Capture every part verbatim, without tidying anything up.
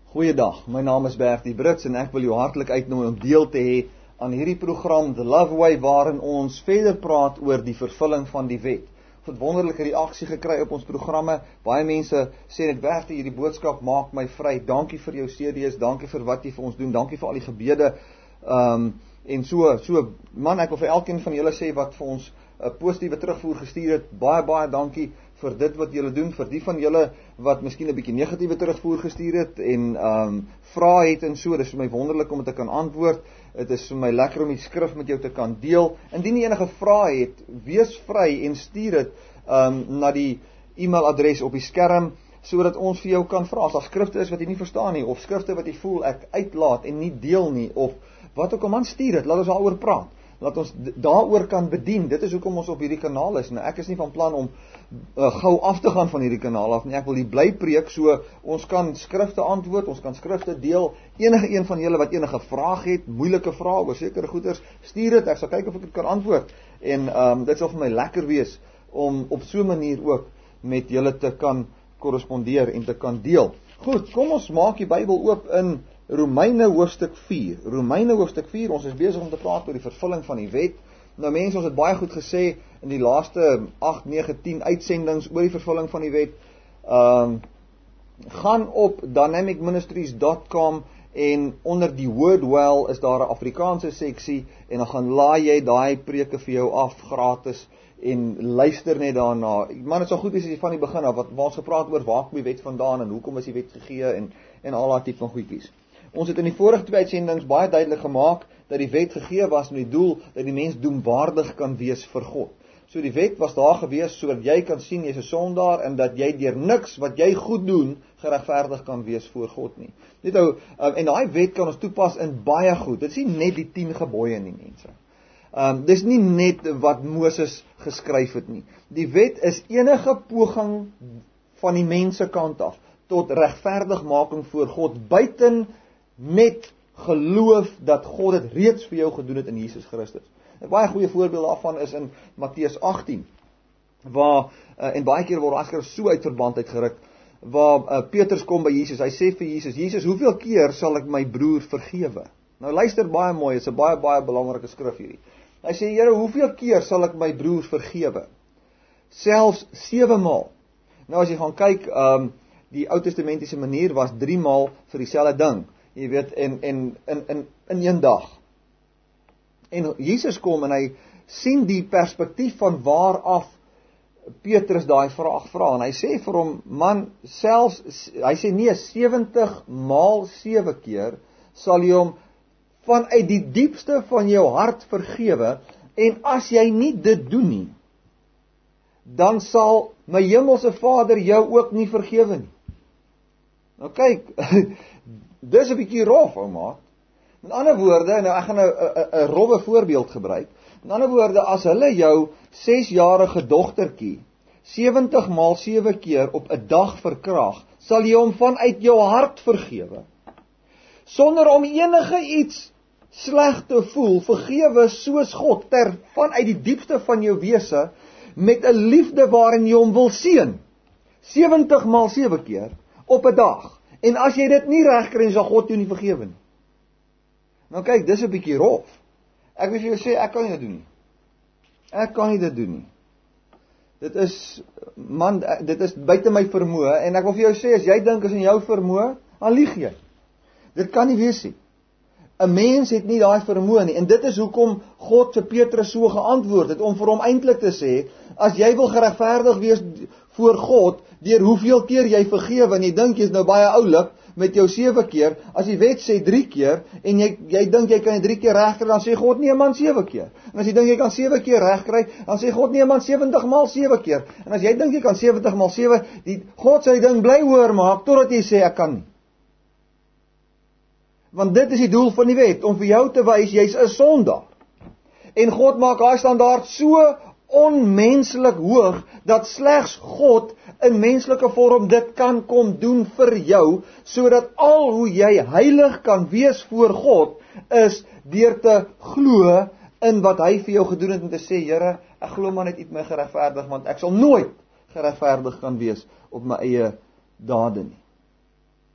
Goeiedag, my naam is Bertie Brits en ek wil jou hartlik uitnooi om deel te hê aan hierdie program The Love Way, waarin ons verder praat oor die vervulling van die wet. Ek het wonderlike reaksie gekry op ons programme. Baie mense sê net, Bertie, hierdie boodskap maak my vry. Dankie vir jou C D's, dankie vir wat jy vir ons doen, dankie vir al die gebede. Um, en so, so, man, ek wil vir elkeen van julle sê wat vir ons 'n positiewe terugvoer gestuur het. Baie, baie dankie vir dit wat julle doen, vir die van julle wat miskien 'n bietjie negatiewe terugvoer gestuur het en um, vrae het en so. Dit is vir my wonderlik om dit te kan antwoord. Dit is vir my lekker om die skrif met jou te kan deel. Indien jy enige vrae het, wees vry en stuur dit um, na die e-mailadres op die skerm, sodat ons vir jou kan vra. As daar skrifte is wat jy nie verstaan nie, of skrifte wat jy voel ek uitlaat en nie deel nie, of wat ook al, man, stuur dit, laat ons daaroor praat. Laat ons daaroor kan bedien. Dit is hoekom ons op hierdie kanaal is. Nou, ek is nie van plan om uh, gou af te gaan van hierdie kanaal af nie. Ek wil die bly preek, so ons kan skrifte antwoord, ons kan skrifte deel. Enige een van julle wat enige vraag het, moeilike vrae oor sekere goeders, stuur dit. Ek sal kyk of ek dit kan antwoord. En um, dit sal vir my lekker wees om op so 'n manier ook met julle te kan korrespondeer en te kan deel. Goed, kom ons maak die Bybel oop in Romeine hoofstuk vier. Romeine hoofstuk vier, ons is besig om te praat oor die vervulling van die wet. Nou mense, ons het baie goed gesê in die laaste agt, nege, tien uitsendings oor die vervulling van die wet. Um, gaan op dynamic ministries dot com en onder die word well is daar 'n Afrikaanse seksie en dan gaan laai jy daai preke vir jou af gratis en luister net daarna. Man, dit sal goed wees as jy van die begin af, wat waar ons gepraat oor waar kom die wet vandaan en hoekom is die wet gegee en, en al daai tipe van goedjies. Ons het in die vorige twee uitsendings baie duidelik gemaak dat die wet gegee was met die doel dat die mens doemwaardig kan wees vir God. So die wet was daar gewees sodat jy kan sien jy's 'n sondaar en dat jy deur niks wat jy goed doen geregverdig kan wees voor God nie. Net nou, en daai wet kan ons toepas in baie goed. Dit is nie net die tien gebooie nie, mense. Um, dis nie net wat Moses geskryf het nie. Die wet is enige poging van die mense kant af tot regverdigmaking voor God buiten met geloof dat God het reeds vir jou gedoen het in Jesus Christus. 'n Baie goeie voorbeeld daarvan is in Matteus agtien, waar, uh, en baie keer word die skrif so uit verband uitgeruk, waar uh, Petrus kom by Jesus, hy sê vir Jesus, Jesus, hoeveel keer sal ek my broer vergewe? Nou luister baie mooi, dit is 'n baie, baie belangrike skrif hierdie. Hy sê, Here, hoeveel keer sal ek my broer vergewe? Selfs sewe maal. Nou as jy gaan kyk, um, die Ou Testamentiese manier was drie maal vir dieselfde ding. Jy weet, en, en, in, in, in een dag. En Jesus kom en hy sien die perspektief van waar af Petrus daai vraag vra. En hy sê vir hom, man, selfs, hy sê nee, sewentig maal sewe keer sal jy hom vanuit die diepste van jou hart vergewe. En as jy nie dit doen nie, dan sal my hemelse Vader jou ook nie vergewe nie. Nou kyk, dis 'n bietjie rof, ou maat. Met ander woorde, nou ek gaan nou 'n rowwe voorbeeld gebruik. Met ander woorde, as hulle jou sesjarige dogtertjie sewentig maal sewe keer op 'n dag verkrag, sal jy hom vanuit jou hart vergewe. Sonder om enige iets sleg te voel, vergewe soos God, ter vanuit die diepste van jou wese, met 'n liefde waarin jy hom wil seën. sewentig maal sewe keer op 'n dag. En as jy dit nie reg kry, sal God jou nie vergewe nie. Nou kyk, dis 'n bietjie rof. Ek wil vir jou sê, ek kan nie dit doen nie. Ek kan nie dit doen nie. Dit is, man, dit is buite my vermoë, en ek wil vir jou sê, as jy dink is in jou vermoë, dan lieg jy. Dit kan nie wees nie. 'n Mens het nie daai vermoë nie, en dit is hoekom God vir Petrus so geantwoord het, om vir hom eintlik te sê, as jy wil geregverdig wees voor God, deur hoeveel keer jy vergewe, en jy dink jy is nou baie oulik, met jou sewe keer, as die wet sê drie keer, en jy, jy dink jy kan jy drie keer regkry, dan sê God nee man sewe keer. En as jy dink jy kan sewe keer regkry, dan sê God nee man sewentig maal sewe keer. En as jy dink jy kan sewentig maal sewe, die God sy ding bly hoor maak, totdat jy sê ek kan nie. Want dit is die doel van die wet, om vir jou te wys, jy's 'n sondaar. En God maak daai standaard so onmenslik hoog, dat slegs God in menslike vorm dit kan kom doen vir jou, sodat al hoe jy heilig kan wees voor God, is deur te glo in wat hy vir jou gedoen het, en te sê, Here, ek glo maar net U het my geregverdig, want ek sal nooit geregverdig kan wees op my eie dade nie.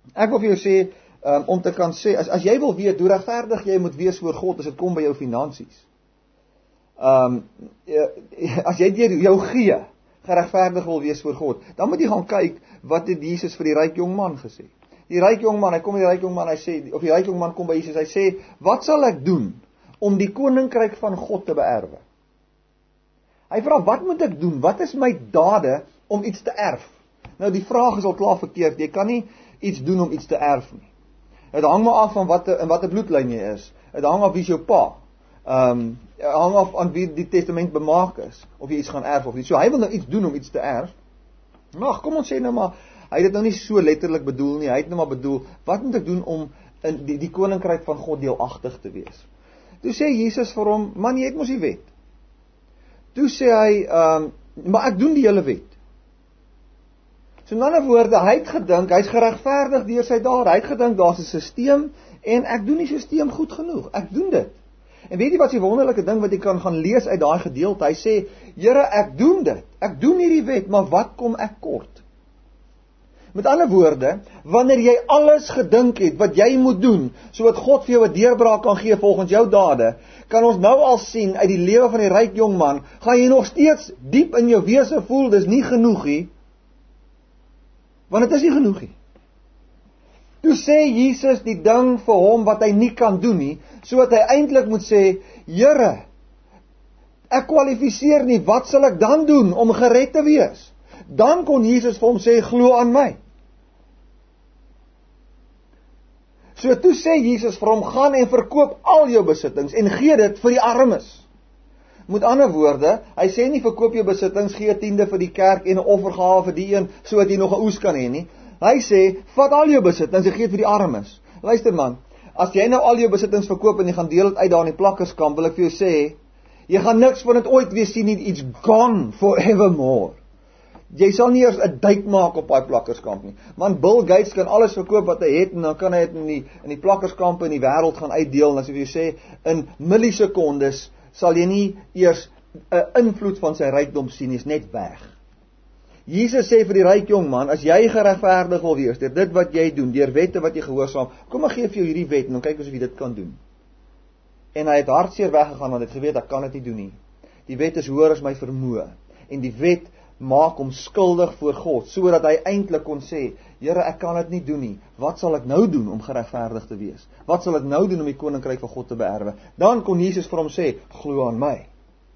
Ek wil vir jou sê, um, om te kan sê, as, as jy wil weet hoe regverdig jy moet wees voor God, as dit kom by jou finansies. Um, as jy deur jou gee, geregverdig wil wees voor God, dan moet jy gaan kyk, wat het Jesus vir die ryk jong man gesê. Die ryk jong man, hy kom die ryk jong man, hy sê, of die ryk jong man kom by Jesus, hy sê, wat sal ek doen om die koninkryk van God te beerwe? Hy vra, wat moet ek doen? Wat is my dade om iets te erf? Nou die vraag is al klaar verkeerd, jy kan nie iets doen om iets te erf nie. Het hang maar af van wat in watter bloedlyn jy is. Het hang af wie is jou pa. Um, het hang af aan wie die testament bemaak is, of jy iets gaan erf of nie. So hy wil nou iets doen om iets te erf. Maar kom ons sê nou maar, hy het dit nou nie so letterlik bedoel nie, hy het nou maar bedoel, wat moet ek doen om in die, die koninkryk van God deelagtig te wees? Toe sê Jesus vir hom, man, jy het mos die wet. Toe sê hy, um, maar ek doen die hele wet. So in ander woorde, hy het gedink, hy is geregverdig deur sy dade, hy het gedink, daar is 'n sisteem, en ek doen die sisteem goed genoeg, ek doen dit. En weet jy wat die wonderlike ding wat jy kan gaan lees uit daai gedeelte, hy sê, Here, ek doen dit, ek doen hierdie wet, maar wat kom ek kort? Met ander woorde, wanneer jy alles gedink het wat jy moet doen, sodat God vir jou 'n deurbraak kan gee volgens jou dade, kan ons nou al sien uit die lewe van die ryk jong man, gaan jy nog steeds diep in jou wese voel, dis nie genoeg nie, want dit is nie genoeg nie. Toe sê Jesus die ding vir hom wat hy nie kan doen nie, sodat hy eintlik moet sê, Here, ek kwalifiseer nie, wat sal ek dan doen om gered te wees? Dan kon Jesus vir hom sê, glo aan my. So toe sê Jesus vir hom, gaan en verkoop al jou besittings en gee dit vir die armes. Met ander woorde, hy sê nie verkoop jou besittings, gee tiende vir die kerk en 'n offergawe vir die een, sodat jy nog 'n oes kan hê nie. Hy sê, vat al jou besittings en gee dit vir die armes. Luister man, as jy nou al jou besittings verkoop en jy gaan deel dit uit daar in die plakkerskamp, wil ek vir jou sê, jy gaan niks van dit ooit weer sien nie, it's gone forevermore. Jy sal nie eers 'n duik maak op daai plakkerskamp nie. Want Bill Gates kan alles verkoop wat hy het, en dan kan hy dit in die, in die plakkerskampe in die wêreld gaan uitdeel, en as jy sê, in millisekondes, sal jy nie eers 'n invloed van sy rykdom sien, is net weg. Jesus sê vir die ryk jong man, as jy geregverdig wil wees, deur dit wat jy doen, deur wette wat jy gehoorsaam, kom ek gee vir jou hierdie wet, en dan kyk ons of jy dit kan doen. En hy het hartseer weggegaan, want hy het geweet, ek kan dit nie doen nie. Die wet is hoër as my vermoë, en die wet maak hom skuldig voor God, sodat hy eintlik kon sê, Here, ek kan dit nie doen nie, wat sal ek nou doen om geregverdig te wees? Wat sal ek nou doen om die koninkryk van God te beerwe? Dan kon Jesus vir hom sê, glo aan my.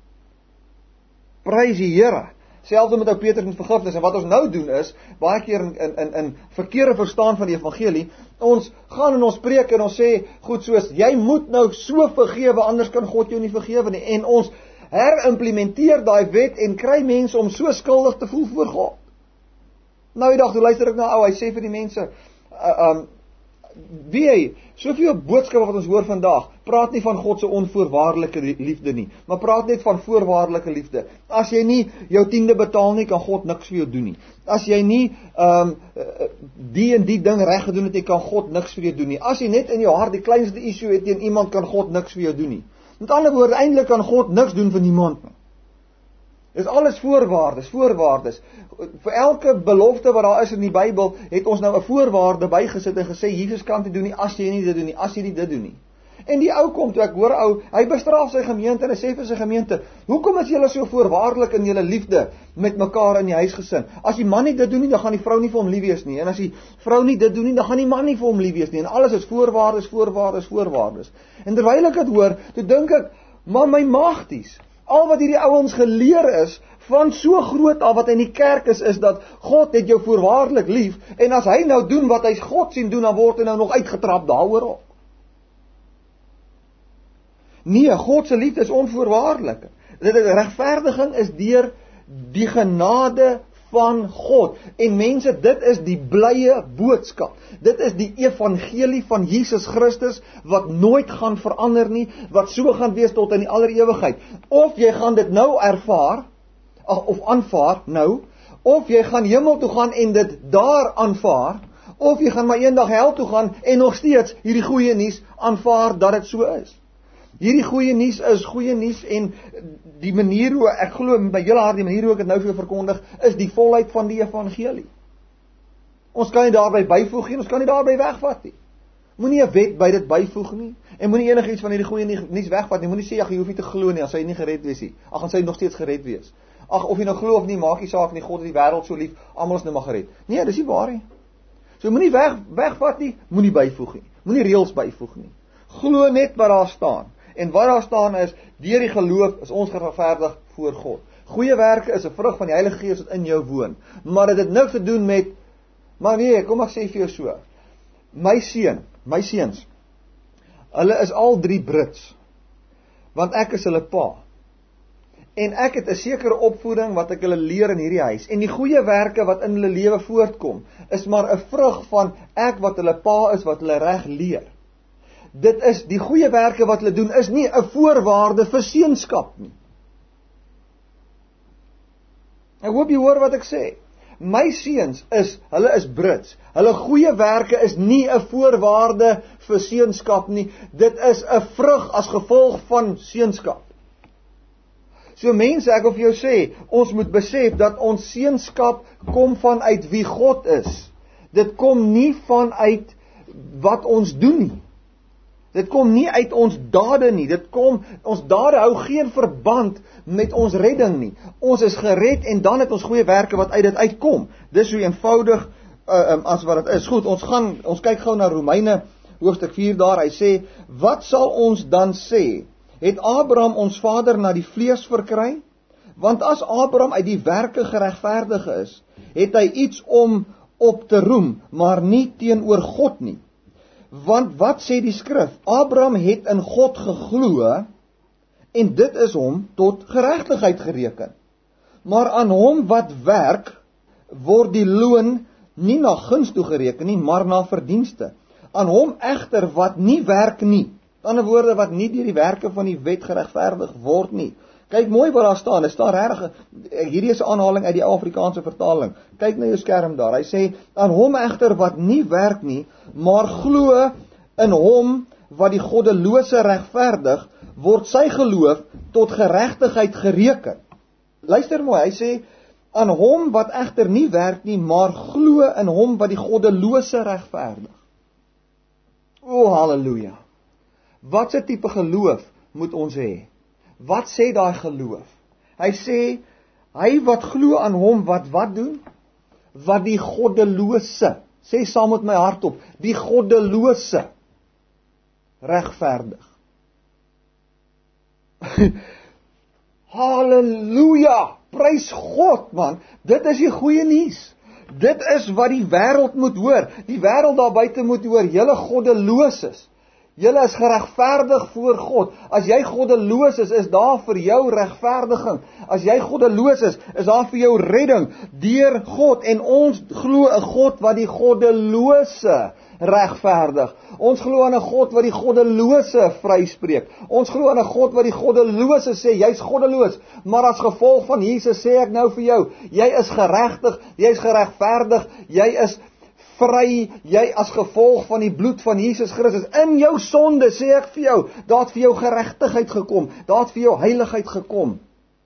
Prys die Here. Selfs met ou Petrus met vergifnis, en wat ons nou doen is, baie keer in, in, in, in verkeerde verstaan van die evangelie, ons gaan en ons preek en ons sê, goed soos, jy moet nou so vergewe, anders kan God jou nie vergewe nie, en ons herimplementeer daai wet en kry mense om so skuldig te voel voor God. Nou die dag, toe luister ek na ou, hy sê vir die mense, uh, um, wie hy, soveel boodskappe wat ons hoor vandag, praat nie van God se onvoorwaardelike liefde nie, maar praat net van voorwaardelike liefde. As jy nie jou tiende betaal nie, kan God niks vir jou doen nie. As jy nie um, die en die ding reg gedoen het nie, kan God niks vir jou doen nie. As jy net in jou hart die kleinste issue het teen iemand, kan God niks vir jou doen nie. Met ander woorde, eintlik kan God niks doen vir niemand nie. Dis alles voorwaardes, voorwaardes. Vir elke belofte wat daar is in die Bybel, het ons nou 'n voorwaarde bygesit en gesê, Jesus kan dit doen nie, as jy nie dit doen nie, as jy nie dit doen nie. En die ou kom toe, ek hoor ou, hy bestraf sy gemeente en hy sê vir sy gemeente, hoekom is julle so voorwaardelik in julle liefde met mekaar in die huisgesin? As die man nie dit doen nie, dan gaan die vrou nie vir hom lief wees nie. En as die vrou nie dit doen nie, dan gaan die man nie vir hom lief wees nie. En alles is voorwaardes, voorwaardes, voorwaardes. En terwyl ek dit hoor, toe dink ek, man, my magties, al wat hierdie ouens geleer is, van so groot al wat in die kerk is, is dat God het jou voorwaardelik lief, en as hy nou doen wat hy God sien doen, dan word hy nou nog uitgetrap daaroor op. Nee, God se liefde is onvoorwaardelik. Dit is regverdiging is deur die genade van God. En mense, dit is die blye boodskap. Dit is die evangelie van Jesus Christus, wat nooit gaan verander nie, wat so gaan wees tot in die aller ewigheid. Of jy gaan dit nou ervaar, of aanvaar nou, of jy gaan hemel toe gaan en dit daar aanvaar, of jy gaan maar eendag hel toe gaan en nog steeds hierdie goeie nuus aanvaar dat dit so is. Hierdie goeie nuus is goeie nuus, en die manier hoe, ek glo by julle hart, die manier hoe ek dit nou vir jou verkondig, is die volheid van die evangelie. Ons kan nie daarby byvoeg nie, ons kan nie daarby wegvat nie. Moenie 'n wet by dit byvoeg nie, en moenie enigiets van hierdie goeie nuus wegvat nie. Moenie sê, ag, jy hoef nie te glo nie, as hy nie gered wees nie. Ag, en sy nog steeds gered wees. Ag, of jy nou glo of nie, maak nie saak nie, God het die wêreld so lief, almal is nou maar gered. Nee, dis nie waar nie. So moenie weg, wegvat nie, moenie byvoeg nie. Moenie reëls byvoeg nie. Glo net wat daar staan. En wat daar staan is, deur die geloof is ons geregverdig voor God. Goeie werke is 'n vrug van die Heilige Gees wat in jou woon. Maar dit het niks te doen met, maar nee, kom ek sê vir jou so. My seun, my seuns, hulle is al drie Brits, want ek is hulle pa. En ek het 'n sekere opvoeding wat ek hulle leer in hierdie huis. En die goeie werke wat in hulle lewe voortkom, is maar 'n vrug van ek wat hulle pa is, wat hulle reg leer. Dit is, die goeie werke wat hulle doen, is nie 'n voorwaarde vir seunskap nie. Ek hoop jy hoor wat ek sê. My seuns is, hulle is Brits. Hulle goeie werke is nie 'n voorwaarde vir seunskap nie. Dit is 'n vrug as gevolg van seunskap. So mense, ek wil vir jou sê, ons moet besef dat ons seunskap kom vanuit wie God is. Dit kom nie vanuit wat ons doen nie. Dit kom nie uit ons dade nie. Dit kom, ons dade hou geen verband met ons redding nie. Ons is gered en dan het ons goeie werke wat uit dit uitkom. Dis so eenvoudig uh, um, as wat dit is. Goed, ons gaan, ons kyk gou na Romeine hoofstuk vier daar. Hy sê, wat sal ons dan sê? Het Abraham ons vader na die vlees verkry? Want as Abraham uit die werke geregverdig is, het hy iets om op te roem, maar nie teenoor God nie. Want wat sê die skrif? Abraham het in God geglo, en dit is hom tot geregtigheid gereken. Maar aan hom wat werk, word die loon nie na guns toe gereken nie, maar na verdienste. Aan hom egter wat nie werk nie, aan die woorde wat nie deur die werke van die wet geregverdig word nie. Kyk mooi wat daar staan, dit staan regtig, hierdie is 'n aanhaling uit die Afrikaanse vertaling. Kyk na jou skerm daar, hy sê, aan hom egter wat nie werk nie, maar glo in hom wat die goddelose regverdig, word sy geloof tot geregtigheid gereken. Luister mooi, hy sê, aan hom wat egter nie werk nie, maar glo in hom wat die goddelose regverdig. O, halleluja. Wat se tipe geloof moet ons hê? Wat sê daai geloof? Hy sê, hy wat glo aan hom wat wat doen? Wat die goddelose, sê saam met my hardop, die goddelose regverdig. Halleluja, prys God man, dit is die goeie nuus. Dit is wat die wêreld moet hoor. Die wêreld daar buite moet hoor, julle goddeloses. Julle is geregverdig voor God. As jy goddeloos is, is daar vir jou regverdiging. As jy goddeloos is, is daar vir jou redding deur God. En ons glo 'n God wat die goddelose regverdig. Ons glo aan 'n God wat die goddelose vryspreek. Ons glo aan 'n God wat die goddelose sê, jy's goddeloos, maar as gevolg van Jesus sê ek nou vir jou, jy is geregtig, jy's geregverdig, jy is vry, jy as gevolg van die bloed van Jesus Christus. In jou sonde, sê ek vir jou, daar het vir jou geregtigheid gekom, daar het vir jou heiligheid gekom.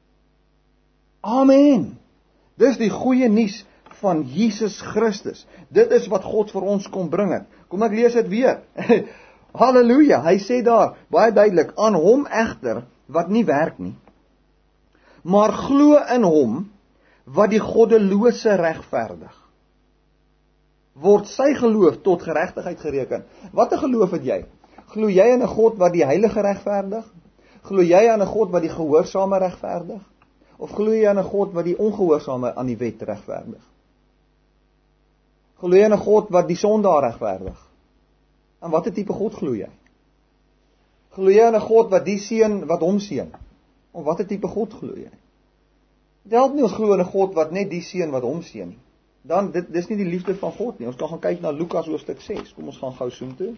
Amen. Dis die goeie nuus van Jesus Christus. Dit is wat God vir ons kom bring het. Kom ek lees dit weer. Halleluja, hy sê daar, baie duidelik, aan hom egter, wat nie werk nie, maar glo in hom, wat die goddelose regverdig, word sy geloof tot geregtigheid gereken. Wat 'n geloof het jy? Glo jy aan 'n God wat die heilige regverdig? Glo jy aan 'n God wat die gehoorsame regverdig? Of glo jy aan 'n God wat die ongehoorsame aan die wet regverdig? Glo jy aan 'n God wat die sondaar regverdig? En watter tipe God glo jy? Glo jy aan 'n God wat die seën wat hom seën? Of watter tipe God glo jy? Dit help nie ons glo aan 'n God wat net die seën wat hom seën nie. Dan, dit dis nie die liefde van God nie. Ons kan gaan kyk na Lukas hoofstuk ses. Kom ons gaan gou soom toe.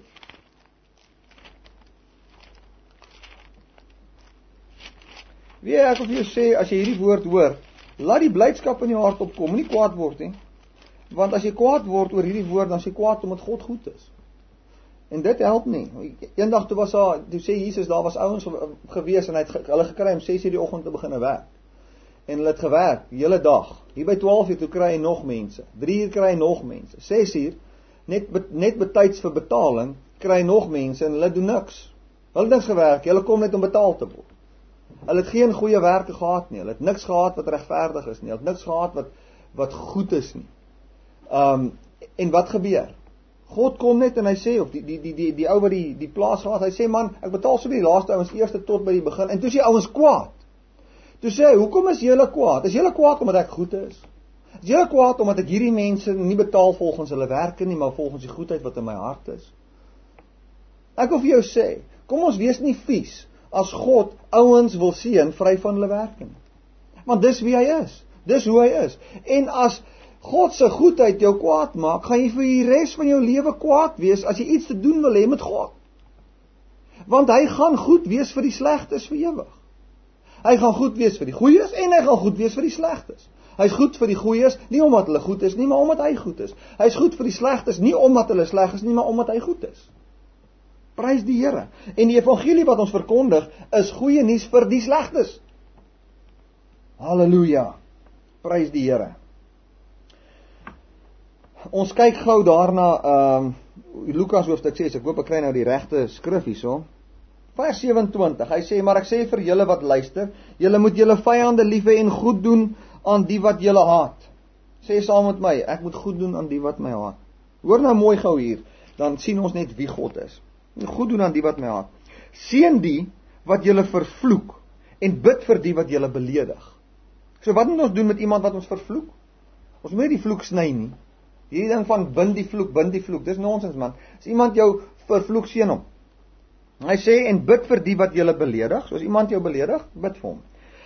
Wie ek wil vir jou sê, as jy hierdie woord hoor, laat die blydskap in jou hart opkom, moenie kwaad word nie. Want as jy kwaad word oor hierdie woord, dan is jy kwaad omdat God goed is. En dit help nie. Eendag toe was daar, toe sê Jesus, daar was ouens gewees en hy het hulle gekry om ses uur die oggend te begin werk. En hulle het gewerk, die hele dag. Hier by twaalf uur toe kry hy nog mense. drie uur kry hy nog mense. ses uur, net, net betyds vir betaling, kry hy nog mense en hulle doen niks. Hulle het niks gewerk, hulle kom net om betaal te word. Hulle het geen goeie werke gehad nie. Hulle het niks gehad wat regverdig is nie. Hulle het niks gehad wat, wat goed is nie. Um, en wat gebeur? God kom net en hy sê, of die, die, die, die, die ou wat die, die plaas gehad, hy sê, man, ek betaal so by die laaste ouens eerste tot by die begin. En toe sê ouens kwaad. Toe sê hy, hoekom is julle kwaad? Is julle kwaad omdat ek goed is? Is julle kwaad omdat ek hierdie mense nie betaal volgens hulle werke nie, maar volgens die goedheid wat in my hart is? Ek wil vir jou sê, kom ons wees nie vies as God ouens wil seën vry van hulle werke nie. Want dis wie hy is. Dis hoe hy is. En as God se goedheid jou kwaad maak, gaan jy vir die res van jou lewe kwaad wees as jy iets te doen wil hê met God. Want hy gaan goed wees vir die slegtes vir ewig. Hy gaan goed wees vir die goeies en hy gaan goed wees vir die slegtes. Hy is goed vir die goeies, nie omdat hulle goed is nie, maar omdat hy goed is. Hy is goed vir die slegtes, nie omdat hulle sleg is nie, maar omdat hy goed is. Prys die Here. En die evangelie wat ons verkondig, is goeie nuus vir die slegtes. Halleluja. Prys die Here. Ons kyk gou daarna, um, Lukas hoofstuk ses, ek hoop ek kry nou die regte skrif hierso. Vers sewe-en-twintig, hy sê, maar ek sê vir julle wat luister, julle moet julle vyande lief hê en goed doen aan die wat julle haat. Sê saam met my, ek moet goed doen aan die wat my haat. Hoor nou mooi gou hier, dan sien ons net wie God is. Goed doen aan die wat my haat. Seën die wat julle vervloek en bid vir die wat julle beledig. So wat moet ons doen met iemand wat ons vervloek? Ons moet nie die vloek sny nie. Hierdie ding van bind die vloek, bind die vloek, dis nonsens man. As iemand jou vervloek, seën hom. Hy sê, en bid vir die wat julle beledig. So as iemand jou beledig, bid vir hom.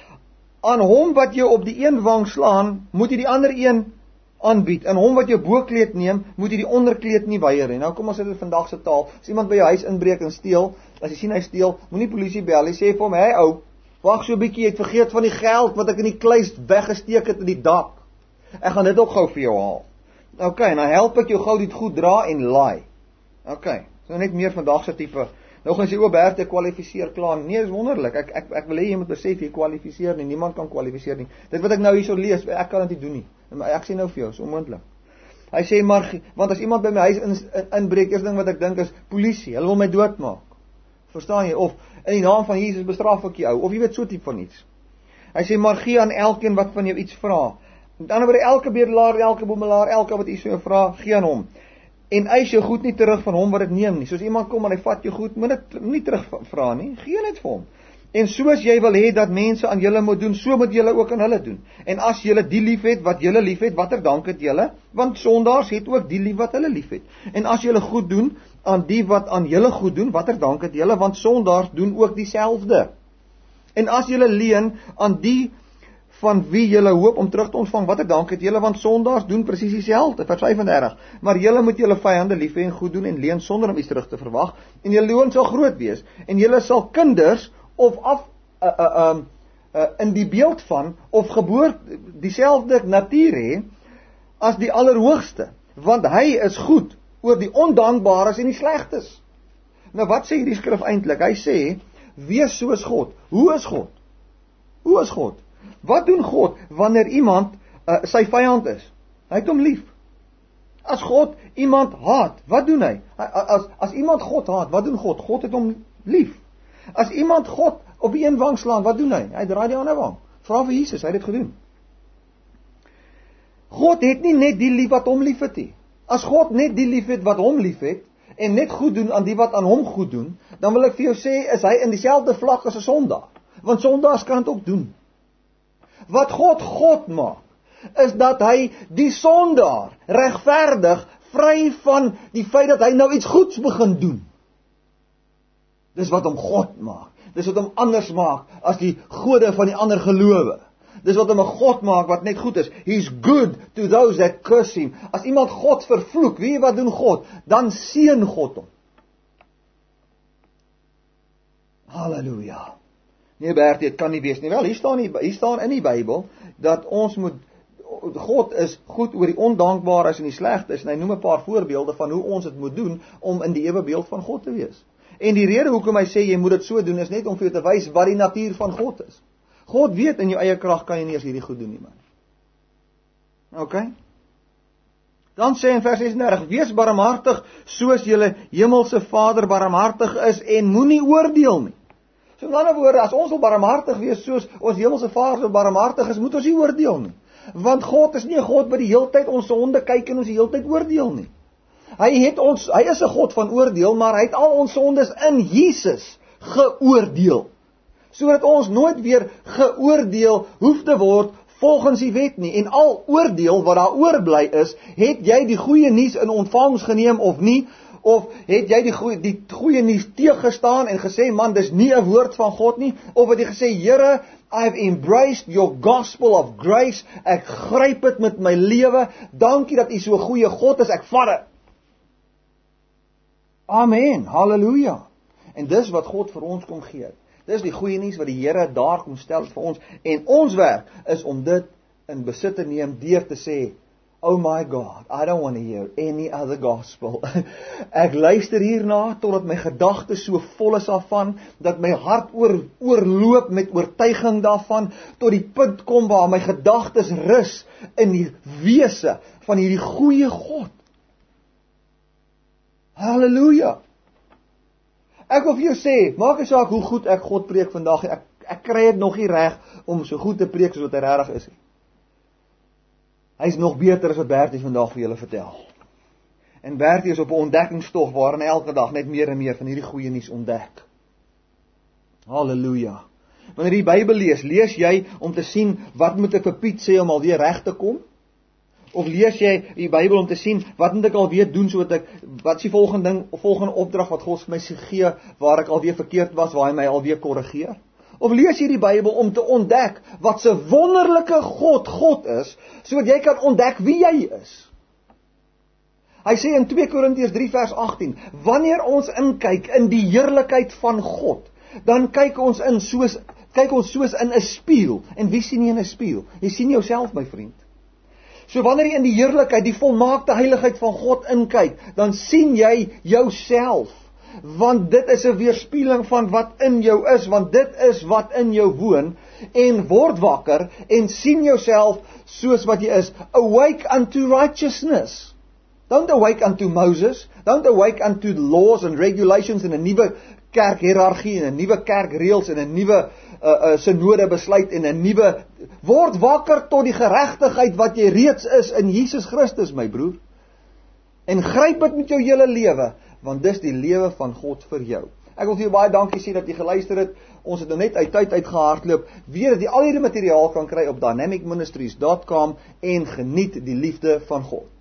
Aan hom wat jou op die een wang slaan, moet jy die ander een aanbied. En hom wat jou boekleed neem, moet jy die onderkleed nie weier nie. Nou kom ons sit in vandag se taal. As iemand by jou huis inbreek en steel, as jy sien hy steel, moenie polisie bel. Jy sê vir hom, hey ou, wag so 'n bietjie, jy het vergeet van die geld wat ek in die kluis weggesteek het in die dak. Ek gaan dit ook gou vir jou haal. Ok, en dan help ek jou gou dit goed dra en laai. Ok, so net meer vandag se tipe. Nou gaan jy o, Bert, ek kwalifiseer klaar. Nee, is wonderlik. Ek ek ek wil hê jy moet besef jy kwalifiseer nie. Niemand kan kwalifiseer nie. Dit wat ek nou hierso lees, ek kan dit nie doen nie. Ek sê nou vir jou, is onmoontlik. Hy sê maar, want as iemand by my huis in, in, inbreek, eerste ding wat ek dink is polisie. Hulle wil my doodmaak. Verstaan jy? Of in die naam van Jesus bestraf ek jou, of jy weet so tipe van iets. Hy sê maar gee aan elkeen wat van jou iets vra. Met ander woorde, elke bedelaar, elke boemelaar, elke wat iets van jou vra, gee aan hom. En eis jou goed nie terug van hom wat dit neem nie. Soos iemand kom en hy vat jou goed, moet dit nie terug vra nie. Gee net vir hom. En soos jy wil hê dat mense aan julle moet doen, so moet julle ook aan hulle doen. En as julle die liefhet wat julle liefhet, watter dank het julle? Want sondaars het ook die lief wat hulle liefhet. En as julle goed doen aan die wat aan julle goed doen, watter dank het julle? Want sondaars doen ook dieselfde. En as julle leen aan die van wie julle hoop om terug te ontvang, watter dank het julle? Want sondaars doen presies dieselfde. Vers vyf-en-dertig. Maar julle moet julle vyande lief hê en goed doen en leen sonder om iets terug te verwag. En julle loon sal groot wees. En julle sal kinders of af uh, uh, um, uh, in die beeld van of geboort dieselfde natuur hê as die Allerhoogste, want hy is goed oor die ondankbares en die slegtes. Nou wat sê hierdie skrif eintlik? Hy sê, wees soos God. Hoe is God? Hoe is God? Wat doen God wanneer iemand uh, sy vyand is? Hy het hom lief. As God iemand haat, wat doen hy? As, as iemand God haat, wat doen God? God het hom lief. As iemand God op die een wang slaan, wat doen hy? Hy draai die ander wang. Vra vir Jesus, hy het dit gedoen. God het nie net die lief wat hom lief het nie. As God net die lief het wat hom lief het, en net goed doen aan die wat aan hom goed doen, dan wil ek vir jou sê, is hy in dieselfde vlak as 'n sondaar. Want sondaars kan dit ook doen. Wat God God maak, is dat hy die sondaar regverdig, vry van die feit dat hy nou iets goeds begin doen. Dis wat hom God maak. Dis wat hom anders maak as die gode van die ander gelowe. Dis wat hom 'n God maak wat net goed is. He's good to those that curse him. As iemand God vervloek, weet jy wat doen God? Dan seën God hom. Halleluja. Nee Bert, dit kan nie wees nie. Wel, hier staan nie, hier staan in die Bybel dat ons moet God is goed oor die ondankbares en die slegtes en hy noem 'n paar voorbeelde van hoe ons dit moet doen om in die ewebeeld van God te wees. En die rede hoekom hy sê jy moet dit so doen is net om vir jou te wys wat die natuur van God is. God weet in jou eie krag kan jy nie eers hierdie goed doen nie, man. Ok? Dan sê in vers sesendertig, wees barmhartig soos julle hemelse Vader barmhartig is en moenie oordeel nie. So in ander woorde, as ons wil barmhartig wees soos ons hemelse Vader barmhartig is, moet ons nie oordeel nie. Want God is nie 'n God wat die heeltyd ons sonde kyk en ons die heeltyd oordeel nie. Hy het ons, hy is 'n God van oordeel, maar hy het al ons sondes in Jesus geoordeel. Sodat ons nooit weer geoordeel hoef te word volgens die wet nie. En al oordeel wat daar oorbly is, het jy die goeie nuus in ontvangs geneem of nie, of het jy die goeie, die goeie nuus teëgestaan en gesê, man, dis nie 'n woord van God nie, of het jy gesê, Here, I've embraced your gospel of grace, ek gryp dit met my lewe, dankie dat U so 'n goeie God is, ek vat dit. Amen, halleluja. En dis wat God vir ons kom gee. Dis die goeie nuus wat die Here daar kom stel vir ons, en ons werk is om dit in besit te neem deur te sê, oh my God, I don't want to hear any other gospel. Ek luister hierna totdat my gedagtes so vol is daarvan, dat my hart oor, oorloop met oortuiging daarvan, tot die punt kom waar my gedagtes rus in die wese van hierdie goeie God. Halleluja. Ek wil vir jou sê, maak nie saak hoe goed ek God preek vandag, ek, ek kry dit nog nie reg om so goed te preek soos wat hy regtig is. Hy is nog beter as wat Bertie vandag vir julle vertel. En Bertie is op 'n ontdekkingstog waarin elke dag net meer en meer van hierdie goeie nuus ontdek. Halleluja. Wanneer jy die Bybel lees, lees jy om te sien wat moet ek vir Piet sê om alweer reg te kom? Of lees jy die Bybel om te sien wat moet ek alweer doen sodat ek wat is die volgende ding, volgende opdrag wat God vir my gee waar ek alweer verkeerd was, waar hy my alweer korrigeer? Of lees jy die Bybel om te ontdek wat 'n wonderlike God God is, sodat jy kan ontdek wie jy is? Hy sê in twee Korintiërs drie vers agttien, wanneer ons inkyk in die heerlikheid van God, dan kyk ons in soos kyk ons soos in 'n spieël. En wie sien jy in 'n spieël? Jy sien jouself, my vriend. So wanneer jy in die heerlikheid, die volmaakte heiligheid van God inkyk, dan sien jy jouself. Want dit is 'n weerspieëling van wat in jou is, want dit is wat in jou woon, en word wakker, en sien jouself soos wat jy is. Awake unto righteousness. Don't awake unto Moses, don't awake unto the laws and regulations in 'n nuwe kerkhierargie, en 'n nuwe kerkreëls, en 'n nuwe uh, uh, synode besluit, en 'n nuwe, word wakker tot die geregtigheid wat jy reeds is in Jesus Christus, my broer. En gryp dit met jou hele lewe, want dis die lewe van God vir jou. Ek wil vir jou baie dankie sê dat jy geluister het. Ons het nou net uit tyd uitgehardloop. Weet dat jy al hierdie materiaal kan kry op dynamic ministries dot com en geniet die liefde van God.